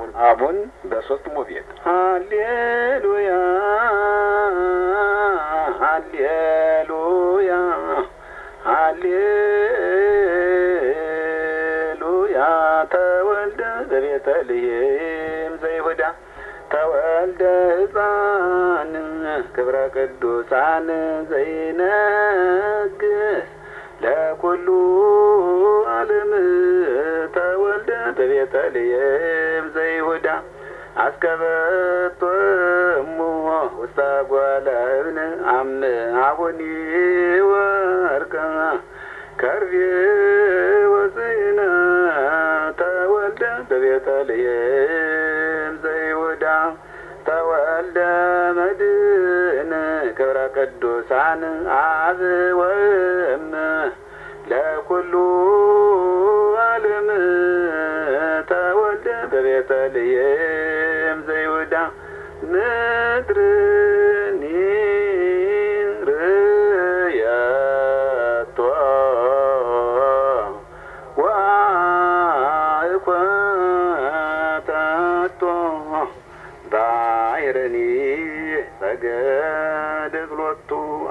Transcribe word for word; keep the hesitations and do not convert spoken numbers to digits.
አቡን በሶስት ሞቤት ሃሌሉያ ሃሌሉያ ሃሌሉያ ተወልደ በቤተልሔም ዘይሁዳ ተወልደ ሕፃን ክብረ ቅዱሳን ዘይነግስ ለኩሉ ዓለም ተወልደ በቤተልሔም ዘይሁዳ አስከበቶ እሙ ውስተ ጓለ እብን አምአቡኒ ወርቀ ከርቤ ወጽሕነ ተወልደ በቤተልሔም ዘይሁዳ ተወልደ መድኅን ክብረ ቅዱሳን አብ ወእም ለኩሉ ዓለም ተወልደ በቤተልሔም ዘይሁዳ ምድርኒ ርእየቶ ወአእኮተቶ ባሕርኒ ሰገደት ሎቱ